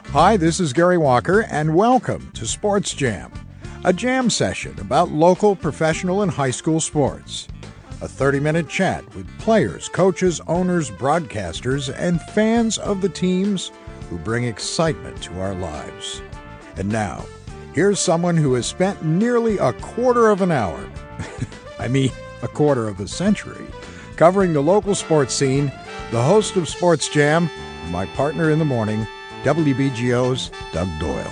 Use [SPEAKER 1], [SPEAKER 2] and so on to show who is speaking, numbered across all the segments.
[SPEAKER 1] Hi, this is Gary Walker, and welcome to Sports Jam, a jam session about local, professional, and high school sports. A 30-minute chat with players, coaches, owners, broadcasters, and fans of the teams who bring excitement to our lives. And now, here's someone who has spent nearly a quarter of an hour, a quarter of a century, covering the local sports scene, the host of Sports Jam, my partner in the morning, WBGO's Doug Doyle.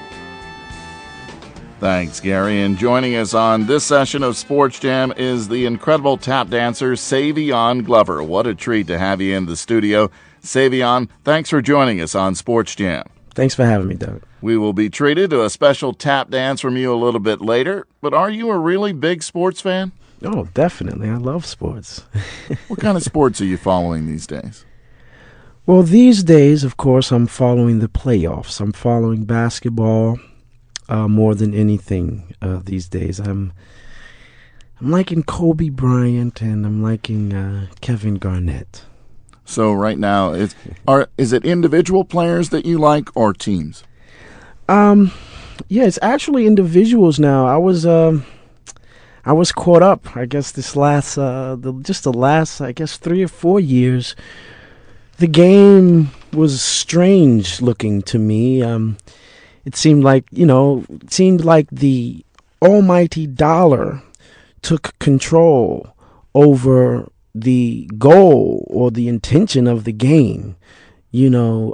[SPEAKER 2] Thanks, Gary. And joining us on this session of Sports Jam is the incredible tap dancer, Savion Glover. What a treat to have you in the studio. Savion, thanks for joining us on Sports Jam.
[SPEAKER 3] Thanks for having me, Doug.
[SPEAKER 2] We will be treated to a special tap dance from you a little bit later, but are you a really big sports fan?
[SPEAKER 3] Oh, definitely. I love sports.
[SPEAKER 2] What kind of sports are you following these days?
[SPEAKER 3] Well, these days, of course, I'm following the playoffs. I'm following basketball more than anything these days. I'm liking Kobe Bryant and I'm liking Kevin Garnett.
[SPEAKER 2] So right now, is it individual players that you like or teams?
[SPEAKER 3] Yeah, it's actually individuals now. I was caught up, I guess, the last 3 or 4 years. The game was strange looking to me. It seemed like the almighty dollar took control over the goal or the intention of the game. The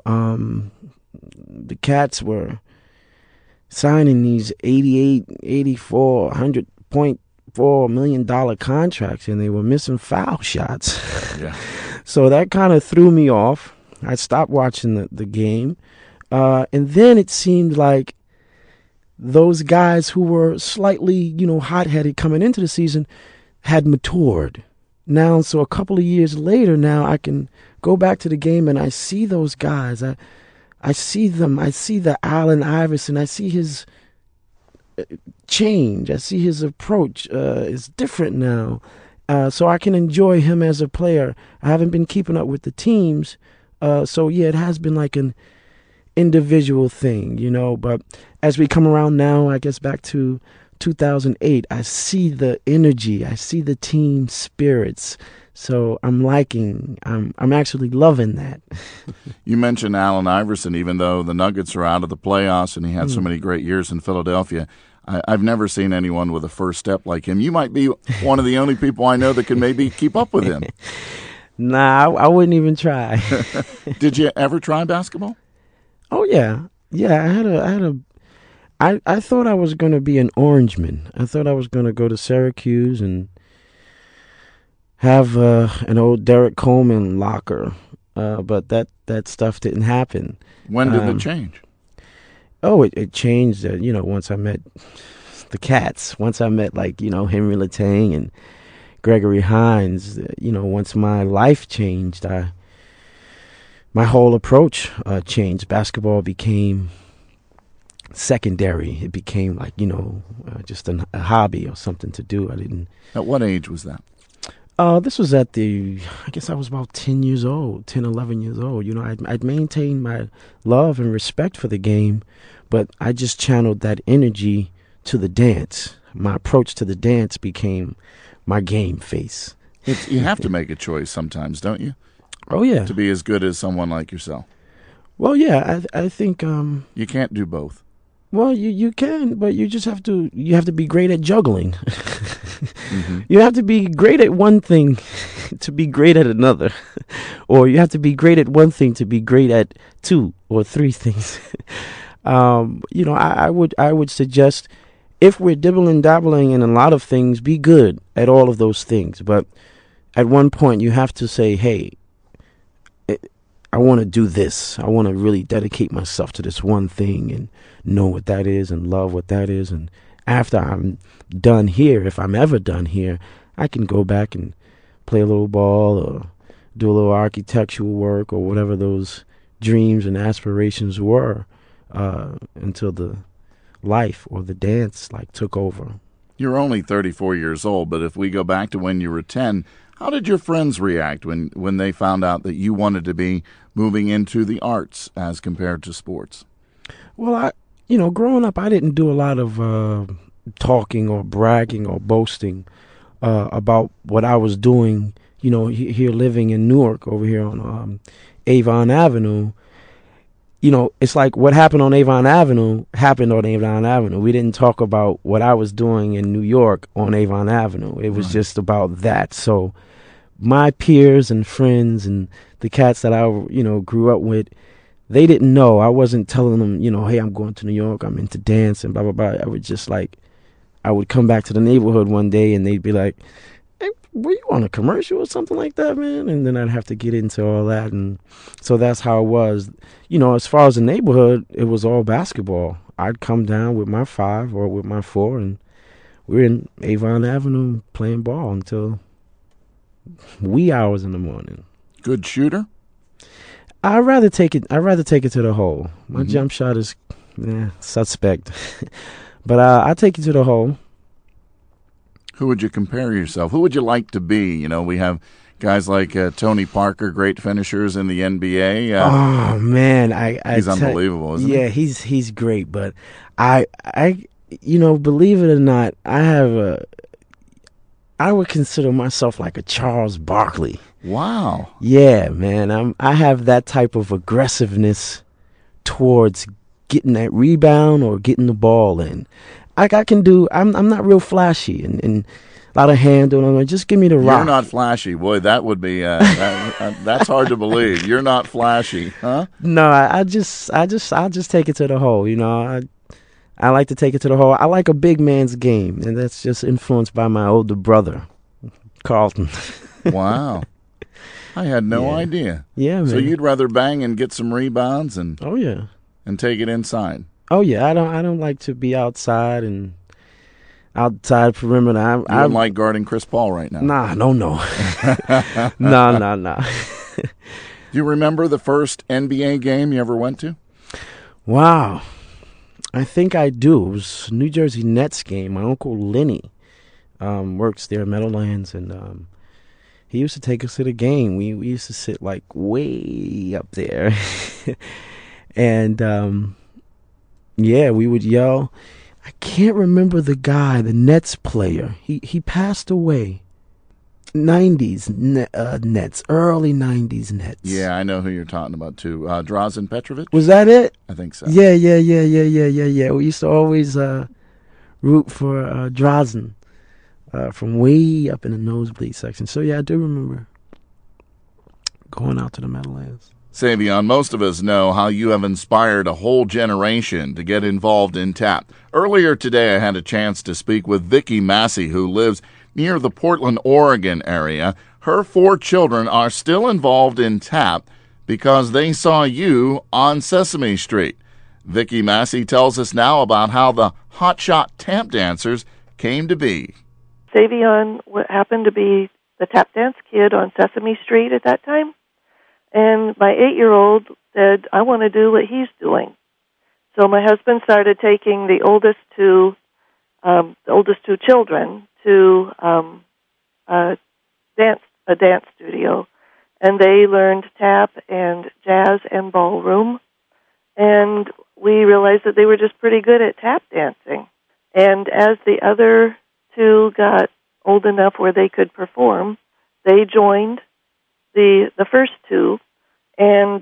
[SPEAKER 3] Cats were signing these 88, 84, $100.4 million contracts, and they were missing foul shots.
[SPEAKER 2] Yeah.
[SPEAKER 3] So that kind of threw me off. I stopped watching the game. And then it seemed like those guys who were slightly, hot-headed coming into the season had matured. Now, so a couple of years later now, I can go back to the game and I see those guys. I see them. I see the Allen Iverson. I see his change. I see his approach is different now. So I can enjoy him as a player. I haven't been keeping up with the teams. So, yeah, it has been like an individual thing, But as we come around now, I guess back to 2008, I see the energy. I see the team spirits. So I'm actually loving that.
[SPEAKER 2] You mentioned Allen Iverson, even though the Nuggets are out of the playoffs and he had so many great years in Philadelphia. I've never seen anyone with a first step like him. You might be one of the only people I know that can maybe keep up with him.
[SPEAKER 3] Nah, I wouldn't even try.
[SPEAKER 2] Did you ever try basketball?
[SPEAKER 3] Oh yeah. I thought I was going to be an Orangeman. I thought I was going to go to Syracuse and have an old Derek Coleman locker. But that stuff didn't happen.
[SPEAKER 2] When did it change?
[SPEAKER 3] Oh, it changed, once I met the Cats, once I met, Henry Letang and Gregory Hines, once my life changed, my whole approach changed. Basketball became secondary. It became just a hobby or something to do.
[SPEAKER 2] At what age was that?
[SPEAKER 3] This was I guess I was about 10 years old, 10, 11 years old. I'd maintained my love and respect for the game, but I just channeled that energy to the dance. My approach to the dance became my game face.
[SPEAKER 2] You have to make a choice sometimes, don't you?
[SPEAKER 3] Oh, yeah.
[SPEAKER 2] To be as good as someone like yourself.
[SPEAKER 3] Well, yeah, I think...
[SPEAKER 2] you can't do both.
[SPEAKER 3] Well, you can, but you have to be great at juggling.
[SPEAKER 2] Mm-hmm.
[SPEAKER 3] You have to be great at one thing to be great at another. Or you have to be great at one thing to be great at 2 or 3 things. I would suggest, if we're dibbling dabbling in a lot of things, be good at all of those things. But at one point you have to say, hey, I want to do this. I want to really dedicate myself to this one thing and know what that is and love what that is. And after I'm done here, if I'm ever done here, I can go back and play a little ball or do a little architectural work or whatever those dreams and aspirations were until the life or the dance took over.
[SPEAKER 2] You're only 34 years old, but if we go back to when you were 10, How did your friends react when they found out that you wanted to be moving into the arts as compared to sports?
[SPEAKER 3] Well, growing up, I didn't do a lot of talking or bragging or boasting about what I was doing, here living in Newark over here on Avon Avenue. It's like what happened on Avon Avenue happened on Avon Avenue. We didn't talk about what I was doing in New York on Avon Avenue. It was just about that. So my peers and friends and the cats that I, grew up with, they didn't know. I wasn't telling them, hey, I'm going to New York. I'm into dance and blah, blah, blah. I would come back to the neighborhood one day and they'd be like, hey, were you on a commercial or something like that, man? And then I'd have to get into all that. And so that's how it was. As far as the neighborhood, it was all basketball. I'd come down with my 5 or with my 4, and we're in Avon Avenue playing ball until wee hours in the morning.
[SPEAKER 2] Good shooter?
[SPEAKER 3] I'd rather take it to the hole. My jump shot is suspect. But I take it to the hole.
[SPEAKER 2] Who would you compare yourself? Who would you like to be? We have guys like Tony Parker, great finishers in the NBA.
[SPEAKER 3] Oh man,
[SPEAKER 2] he's unbelievable, isn't he?
[SPEAKER 3] Yeah, he's great. But I believe it or not, I would consider myself like a Charles Barkley.
[SPEAKER 2] Wow.
[SPEAKER 3] Yeah, man, I have that type of aggressiveness towards getting that rebound or getting the ball in. I can do. I'm not real flashy and a lot of handling. Just give me the rock.
[SPEAKER 2] You're not flashy, boy. That would be that's hard to believe. You're not flashy, huh?
[SPEAKER 3] No, I'll just take it to the hole. I like to take it to the hole. I like a big man's game, and that's just influenced by my older brother, Carlton.
[SPEAKER 2] Wow, I had no idea.
[SPEAKER 3] Yeah, man.
[SPEAKER 2] So you'd rather bang and get some rebounds and take it inside.
[SPEAKER 3] Oh yeah, I don't like to be outside perimeter.
[SPEAKER 2] You don't like guarding Chris Paul right now?
[SPEAKER 3] Nah, no. No.
[SPEAKER 2] Do you remember the first NBA game you ever went to?
[SPEAKER 3] Wow. I think I do. It was a New Jersey Nets game. My Uncle Lenny works there at Meadowlands, and he used to take us to the game. We used to sit like way up there. And we would yell. I can't remember the guy, the Nets player. He passed away. 90s Nets, early 90s Nets.
[SPEAKER 2] Yeah, I know who you're talking about too. Drazen Petrovic?
[SPEAKER 3] Was that it?
[SPEAKER 2] I think so.
[SPEAKER 3] Yeah. We used to always root for Drazen from way up in the nosebleed section. So yeah, I do remember going out to the Meadowlands.
[SPEAKER 2] Savion, most of us know how you have inspired a whole generation to get involved in tap. Earlier today, I had a chance to speak with Vicki Massey, who lives near the Portland, Oregon area. Her 4 children are still involved in tap because they saw you on Sesame Street. Vicki Massey tells us now about how the Hotshot Tap Dancers came to be.
[SPEAKER 4] Savion happened to be the tap dance kid on Sesame Street at that time. And my 8-year-old said, I want to do what he's doing. So my husband started taking the oldest two children to a dance studio, and they learned tap and jazz and ballroom. And we realized that they were just pretty good at tap dancing. And as the other 2 got old enough where they could perform, they joined the first 2. And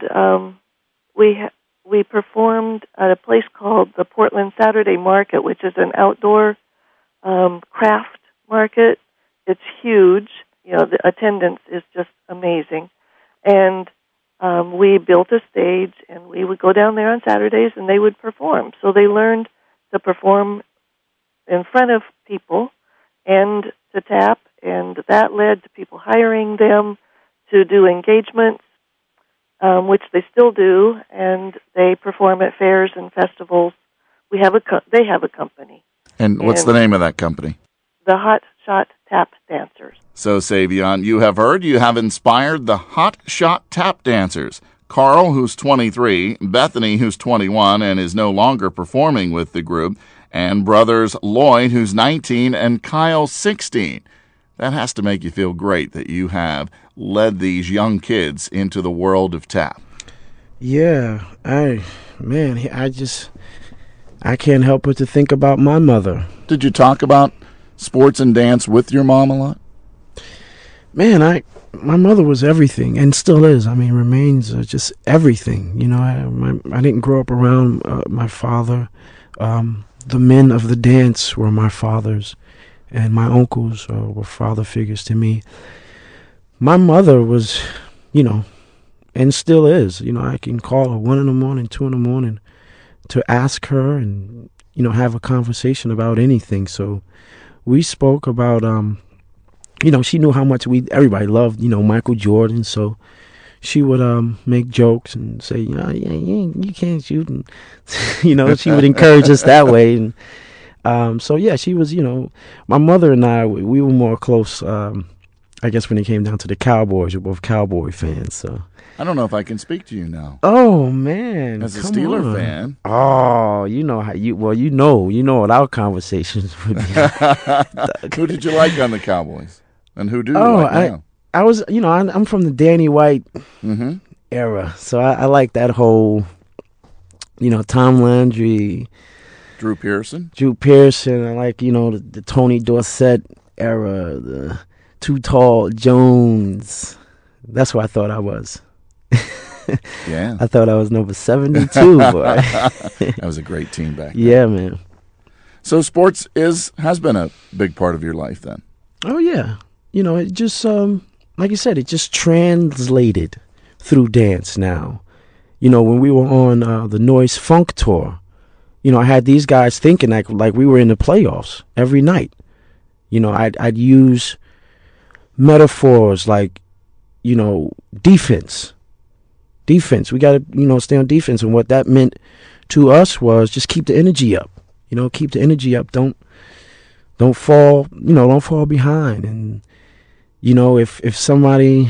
[SPEAKER 4] we performed at a place called the Portland Saturday Market, which is an outdoor craft market. It's huge. The attendance is just amazing. And we built a stage, and we would go down there on Saturdays, and they would perform. So they learned to perform in front of people and to tap, and that led to people hiring them to do engagements, which they still do, and they perform at fairs and festivals. They have a company.
[SPEAKER 2] And what's the name of that company?
[SPEAKER 4] The Hot Shot Tap Dancers.
[SPEAKER 2] So, Savion, you have heard, you have inspired the Hot Shot Tap Dancers. Carl, who's 23, Bethany, who's 21 and is no longer performing with the group, and brothers Lloyd, who's 19, and Kyle, 16. That has to make you feel great that you have led these young kids into the world of tap.
[SPEAKER 3] Yeah, I can't help but to think about my mother.
[SPEAKER 2] Did you talk about sports and dance with your mom a lot?
[SPEAKER 3] Man, my mother was everything, and still is. I mean, remains just everything. You know, I didn't grow up around my father. The men of the dance were my fathers, and my uncles were father figures to me. My mother was, and still is. I can call her 1 a.m, 2 a.m, to ask her and have a conversation about anything. So we spoke about she knew how much everybody loved Michael Jordan. So she would make jokes and say, you can't shoot, and she would encourage us that way. And so yeah, she was my mother and I, we were more close. I guess when it came down to the Cowboys, we're both Cowboy fans. So
[SPEAKER 2] I don't know if I can speak to you now.
[SPEAKER 3] Oh man,
[SPEAKER 2] as a Steeler fan.
[SPEAKER 3] Oh, you know what our conversations would be.
[SPEAKER 2] Who did you like on the Cowboys, and who do you like now?
[SPEAKER 3] I was, I'm from the Danny White era, so I like that whole, Tom Landry,
[SPEAKER 2] Drew Pearson.
[SPEAKER 3] I like, the Tony Dorsett era, the Too Tall Jones. That's what I thought I was.
[SPEAKER 2] Yeah.
[SPEAKER 3] I thought I was number 72, boy.
[SPEAKER 2] That was a great team back then.
[SPEAKER 3] Yeah, man.
[SPEAKER 2] So sports has been a big part of your life then?
[SPEAKER 3] Oh, yeah. It just, like you said, it just translated through dance now. When we were on the Noise Funk tour, I had these guys thinking like we were in the playoffs every night. I'd use metaphors like, defense. We got to, stay on defense. And what that meant to us was just keep the energy up. Keep the energy up. Don't fall, don't fall behind. And, if somebody,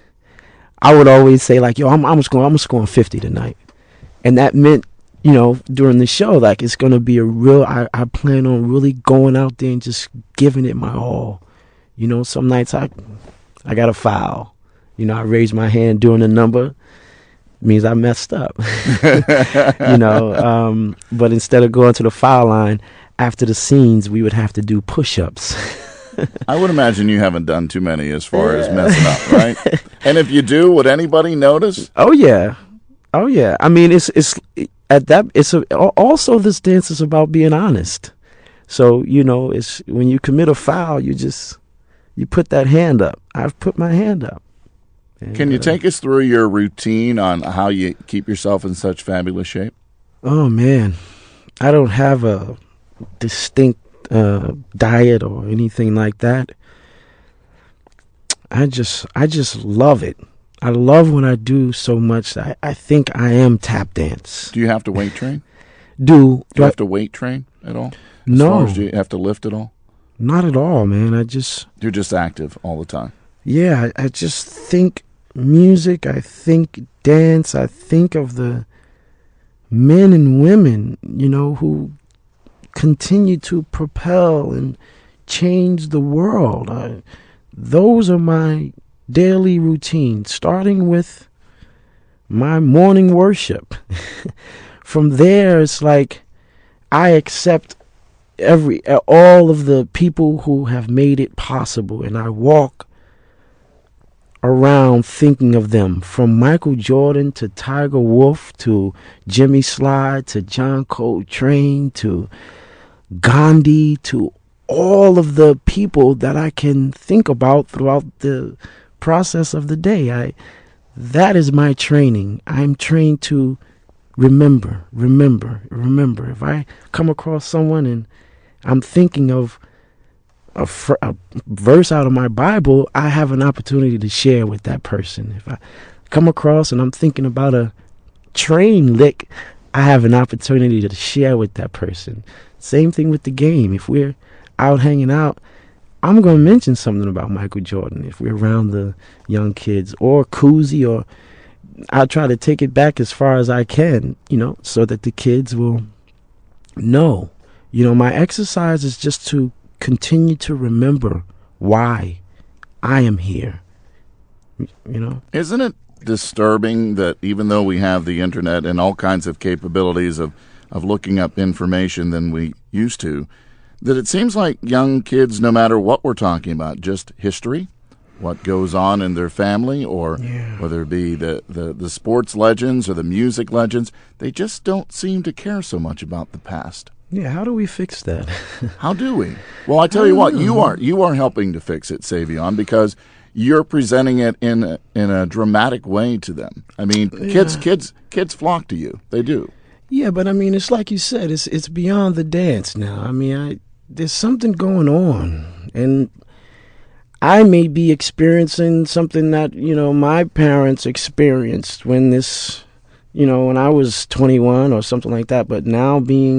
[SPEAKER 3] I would always say like, yo, I'm scoring 50 tonight. And that meant, during the show, like it's going to be a real, I plan on really going out there and just giving it my all. Some nights I got a foul. I raised my hand during the number. Means I messed up. But instead of going to the foul line after the scenes, we would have to do push-ups.
[SPEAKER 2] I would imagine you haven't done too many as far as messing up, right? And if you do, would anybody notice?
[SPEAKER 3] Oh yeah. I mean, also this dance is about being honest. So it's when you commit a foul, you put that hand up. I've put my hand up. And,
[SPEAKER 2] can you take us through your routine on how you keep yourself in such fabulous shape?
[SPEAKER 3] Oh man, I don't have a distinct diet or anything like that. I just love it. I love what I do so much. I think I am tap dance.
[SPEAKER 2] Do you have to weight train?
[SPEAKER 3] Do
[SPEAKER 2] you have to weight train at all?
[SPEAKER 3] No.
[SPEAKER 2] Do you have to lift at all?
[SPEAKER 3] Not at all, man.
[SPEAKER 2] You're just active all the time.
[SPEAKER 3] Yeah, I just think music, I think dance, I think of the men and women, who continue to propel and change the world. Those are my daily routine, starting with my morning worship. From there, it's like I accept all of the people who have made it possible, and I walk around thinking of them, from Michael Jordan to Tiger Woods to Jimmy Slide to John Coltrane to Gandhi, to all of the people that I can think about throughout the process of the day. That is my training. I'm trained to remember. If I come across someone and I'm thinking of a verse out of my Bible, I have an opportunity to share with that person. If I come across and I'm thinking about a train lick, I have an opportunity to share with that person. Same thing with the game. If we're out hanging out, I'm going to mention something about Michael Jordan. If we're around the young kids, or Cousy, or I try to take it back as far as I can, so that the kids will know. My exercise is just to continue to remember why I am here.
[SPEAKER 2] Isn't it disturbing that even though we have the internet and all kinds of capabilities of looking up information than we used to, that it seems like young kids, no matter what we're talking about, just history, what goes on in their family, or whether it be the sports legends or the music legends, they just don't seem to care so much about the past.
[SPEAKER 3] Yeah, how do we fix that?
[SPEAKER 2] How do we? Well, I tell you what, you are helping to fix it, Savion, because you're presenting it in a dramatic way to them. I mean, kids flock to you. They do.
[SPEAKER 3] Yeah, but I mean, it's like you said, it's beyond the dance now. I mean, there's something going on, and I may be experiencing something that, my parents experienced when when I was 21 or something like that, but now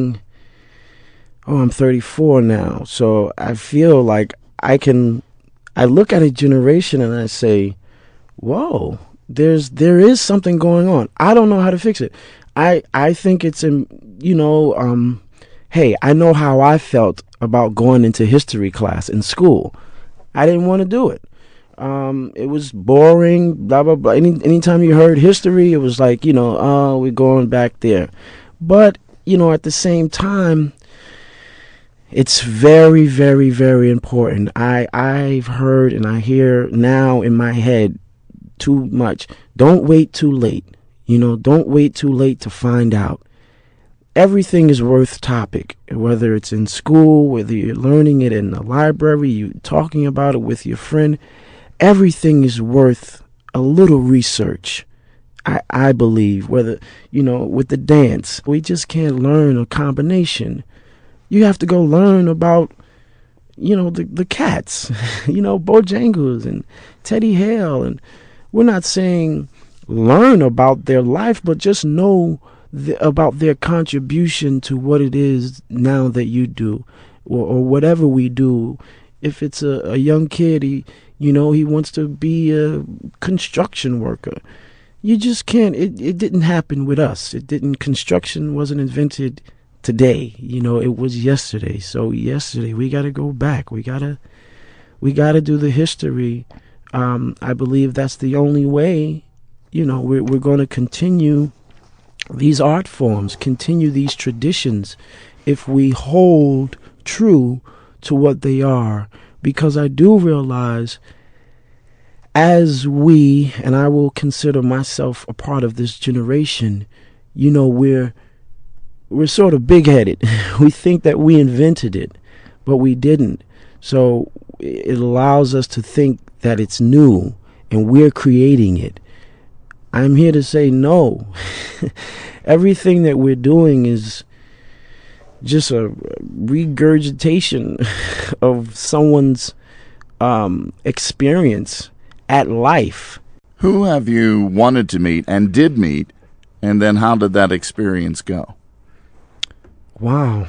[SPEAKER 3] I'm 34 now, so I feel like I look at a generation and I say, whoa, there is something going on. I don't know how to fix it. I think it's hey, I know how I felt about going into history class in school. I didn't want to do it. It was boring, blah, blah, blah. Anytime you heard history, it was like, we're going back there. But, at the same time, it's very, very, very important. I've heard and I hear now in my head too much. Don't wait too late. Don't wait too late to find out. Everything is worth topic, whether it's in school, whether you're learning it in the library, you talking about it with your friend. Everything is worth a little research. I believe, whether, with the dance, we just can't learn a combination. You have to go learn about, the cats, Bojangles and Teddy Hale. And we're not saying learn about their life, but just know about their contribution to what it is now that you do, or whatever we do. If it's a young kid, he wants to be a construction worker. You just can't. It didn't happen with us. Construction wasn't invented today. It was yesterday. So yesterday we got to go back. We got to do the history. I believe that's the only way. We're going to continue these art forms, continue these traditions, if we hold true to what they are. Because I do realize, as and I will consider myself a part of this generation, we're sort of big-headed. We think that we invented it, but we didn't. So it allows us to think that it's new and we're creating it. I'm here to say no. Everything that we're doing is just a regurgitation of someone's experience at life.
[SPEAKER 2] Who have you wanted to meet and did meet, and then how did that experience go?
[SPEAKER 3] Wow.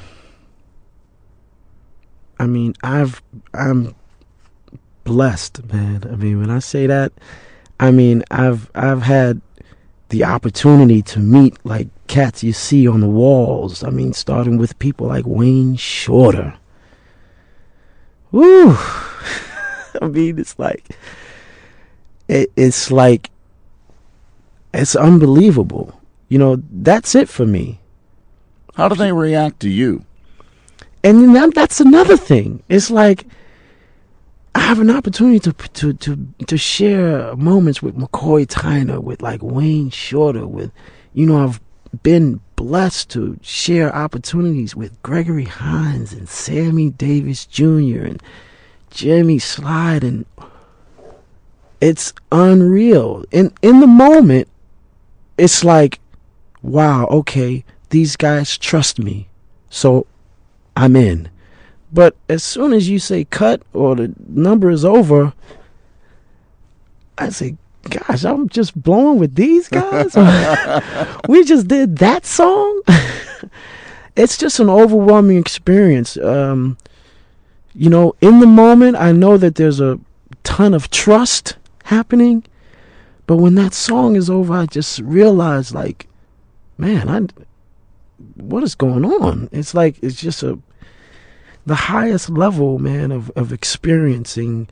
[SPEAKER 3] I mean, I'm blessed, man. I mean, when I say that, I mean, I've had the opportunity to meet like cats you see on the walls. I mean, starting with people like Wayne Shorter. Woo! I mean, it's unbelievable. That's it for me.
[SPEAKER 2] How do they react to you?
[SPEAKER 3] And then that's another thing. It's like I have an opportunity to share moments with McCoy Tyner, with like Wayne Shorter, with, I've been blessed to share opportunities with Gregory Hines and Sammy Davis Jr. and Jimmy Slide, and it's unreal. In the moment, it's like, wow, okay, these guys trust me, so I'm in. But as soon as you say cut or the number is over, I say, gosh, I'm just blowing with these guys. We just did that song. It's just an overwhelming experience. In the moment, I know that there's a ton of trust happening. But when that song is over, I just realize, like, man, what is going on? It's like, it's just the highest level, man, of experiencing,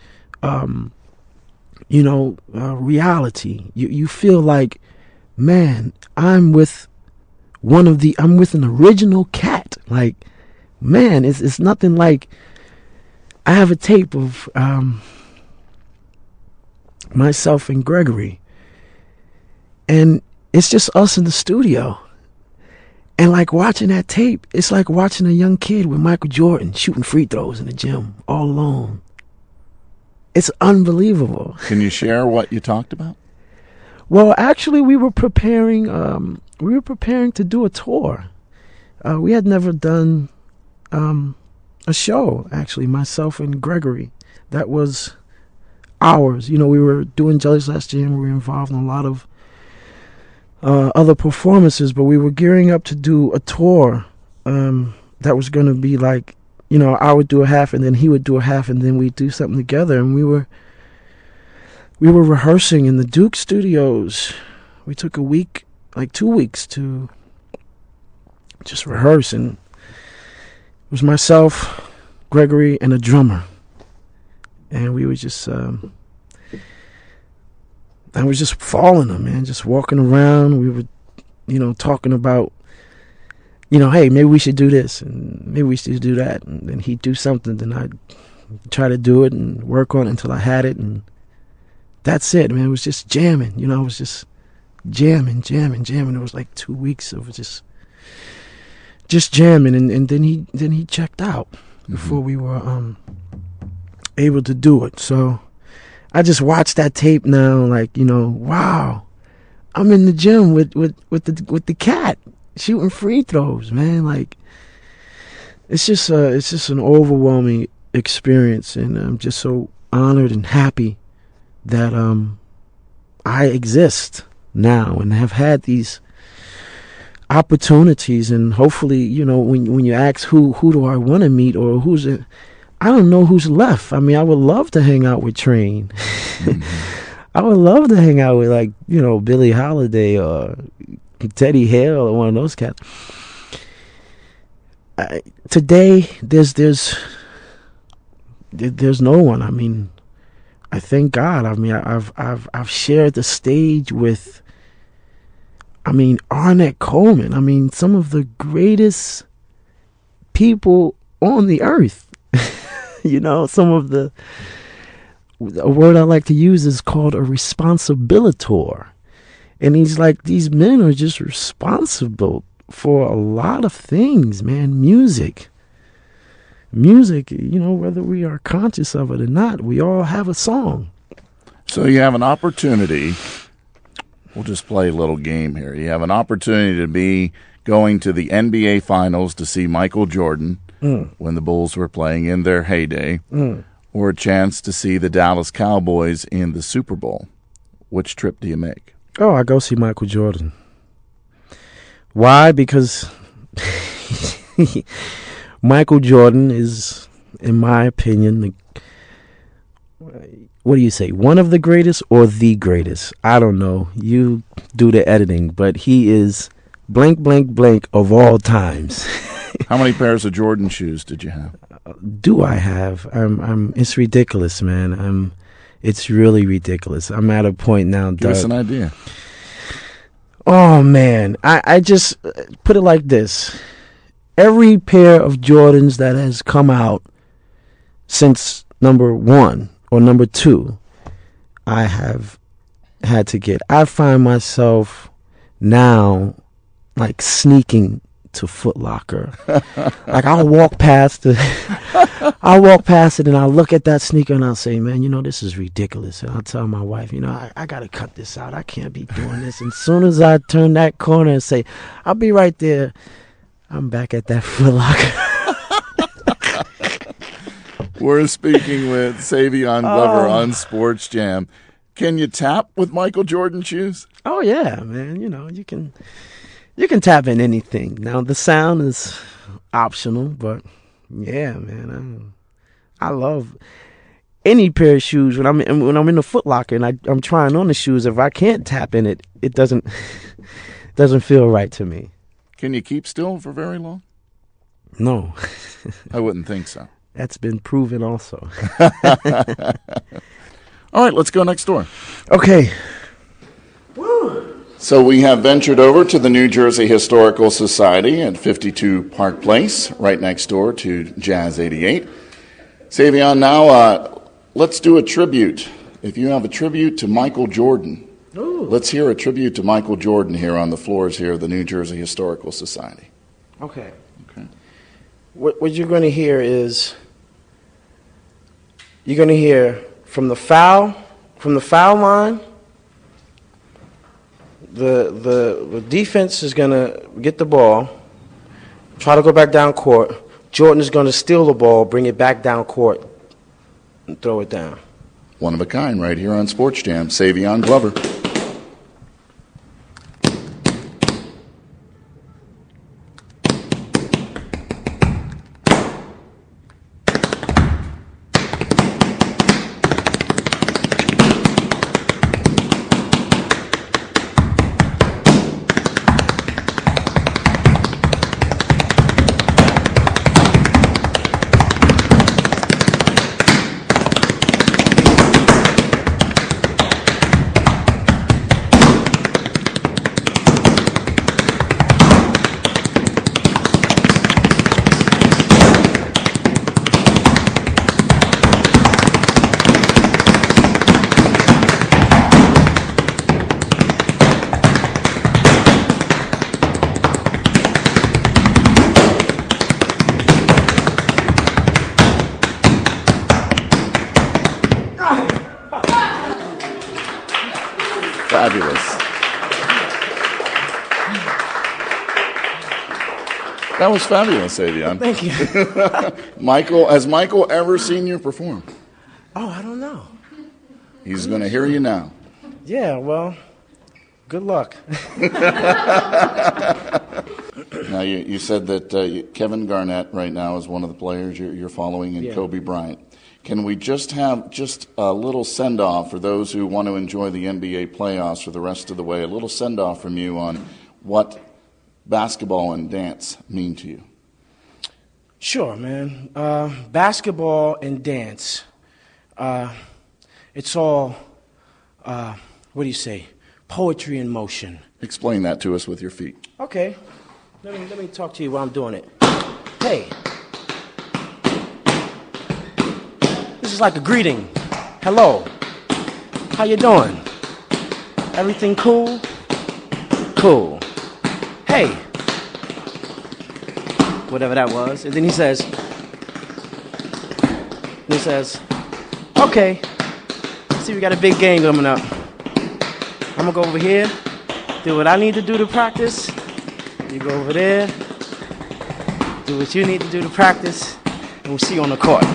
[SPEAKER 3] reality. You feel like, man, I'm with an original cat. Like, man, it's nothing like. I have a tape of myself and Gregory, and it's just us in the studio. And like watching that tape, it's like watching a young kid with Michael Jordan shooting free throws in the gym all alone. It's unbelievable.
[SPEAKER 2] Can you share what you talked about?
[SPEAKER 3] Well, actually, we were preparing to do a tour. We had never done a show, actually, myself and Gregory. That was ours. We were doing Jelly's Last Jam. We were involved in a lot of other performances, but we were gearing up to do a tour that was going to be like, I would do a half and then he would do a half and then we'd do something together. And we were rehearsing in the Duke Studios. We took a week, like 2 weeks, to just rehearse, and it was myself, Gregory, and a drummer. And we were just I was just following him, man, just walking around. We were, talking about, hey, maybe we should do this and maybe we should do that. And then he'd do something, then I'd try to do it and work on it until I had it. And that's it, man. It was just jamming, it was just jamming. It was like 2 weeks of just jamming. And then he checked out before we were able to do it. So I just watched that tape now, like, wow, I'm in the gym with the cat shooting free throws, man. Like, it's just an overwhelming experience, and I'm just so honored and happy that I exist now and have had these opportunities. And hopefully, when you ask who do I want to meet or who's it. I don't know who's left. I mean, I would love to hang out with Train. I would love to hang out with, like, Billie Holiday or Teddy Hale or one of those cats. Today, there's no one. I mean, I thank God. I mean, I've shared the stage with, Arnett Coleman. I mean, some of the greatest people on the earth. Some of a word I like to use is called a responsibilitor. And he's like, these men are just responsible for a lot of things, man. Music, whether we are conscious of it or not, we all have a song.
[SPEAKER 2] So you have an opportunity. We'll just play a little game here. You have an opportunity to be going to the NBA Finals to see Michael Jordan when the Bulls were playing in their heyday, or a chance to see the Dallas Cowboys in the Super Bowl. Which trip do you make?
[SPEAKER 3] Oh, I go see Michael Jordan. Why? Because Michael Jordan is, in my opinion, what do you say, one of the greatest or the greatest? I don't know. You do the editing, but he is blank, blank, blank of all times.
[SPEAKER 2] How many pairs of Jordan shoes did you have?
[SPEAKER 3] Do I have? It's ridiculous, man. It's really ridiculous. I'm at a point now, Doug.
[SPEAKER 2] Give us an idea.
[SPEAKER 3] Oh, man. I just put it like this. Every pair of Jordans that has come out since number 1 or number 2, I have had to get. I find myself now like sneaking to Foot Locker. Like, I'll walk past it and I'll look at that sneaker and I'll say, man, this is ridiculous. And I'll tell my wife, I got to cut this out. I can't be doing this. And as soon as I turn that corner and say, I'll be right there, I'm back at that Foot Locker.
[SPEAKER 2] We're speaking with Savion Glover on Sports Jam. Can you tap with Michael Jordan shoes?
[SPEAKER 3] Oh, yeah, man. You can tap in anything. Now, the sound is optional, but yeah, man, I love any pair of shoes. When I'm in the Foot Locker and I'm trying on the shoes, if I can't tap in it, it doesn't feel right to me.
[SPEAKER 2] Can you keep still for very long?
[SPEAKER 3] No.
[SPEAKER 2] I wouldn't think so.
[SPEAKER 3] That's been proven also.
[SPEAKER 2] All right, let's go next door.
[SPEAKER 3] Okay.
[SPEAKER 2] So we have ventured over to the New Jersey Historical Society at 52 Park Place, right next door to Jazz 88. Savion, now let's do a tribute. If you have a tribute to Michael Jordan, let's hear a tribute to Michael Jordan here on the floors here of the New Jersey Historical Society.
[SPEAKER 3] Okay. What you're going to hear is, you're going to hear from the foul line. The defense is going to get the ball, try to go back down court. Jordan is going to steal the ball, bring it back down court, and throw it down.
[SPEAKER 2] One of a kind right here on Sports Jam, Savion Glover. Fabulous. That was fabulous, Savion.
[SPEAKER 3] Thank you.
[SPEAKER 2] Michael, has Michael ever seen you perform?
[SPEAKER 3] Oh, I don't know.
[SPEAKER 2] He's going to hear you now.
[SPEAKER 3] Yeah, well, good luck.
[SPEAKER 2] Now, you said that Kevin Garnett right now is one of the players you're following, and Kobe Bryant. Can we just have a little send-off for those who want to enjoy the NBA playoffs for the rest of the way, a little send-off from you on what basketball and dance mean to you?
[SPEAKER 3] Sure, man. Basketball and dance, it's all, what do you say, poetry in motion.
[SPEAKER 2] Explain that to us with your feet.
[SPEAKER 3] Okay. Let me talk to you while I'm doing it. Hey. This is like a greeting. Hello. How you doing? Everything cool? Cool. Hey. Whatever that was. And then he says, okay, see, we got a big game coming up. I'm going to go over here, do what I need to do to practice. You go over there, do what you need to do to practice, and we'll see you on the court.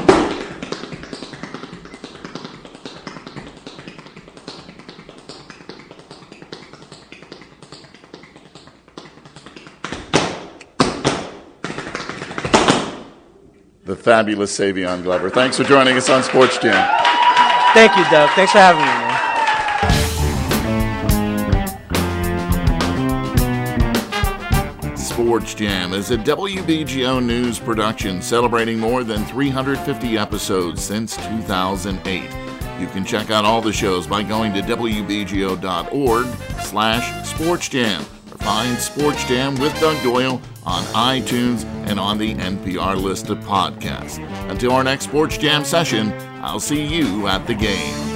[SPEAKER 2] The fabulous Savion Glover. Thanks for joining us on Sports Jam.
[SPEAKER 3] Thank you, Doug. Thanks for having me, man.
[SPEAKER 2] Sports Jam is a WBGO News production celebrating more than 350 episodes since 2008. You can check out all the shows by going to wbgo.org/sportsjam or find Sports Jam with Doug Doyle on iTunes and on the NPR list of podcasts. Until our next Sports Jam session, I'll see you at the game.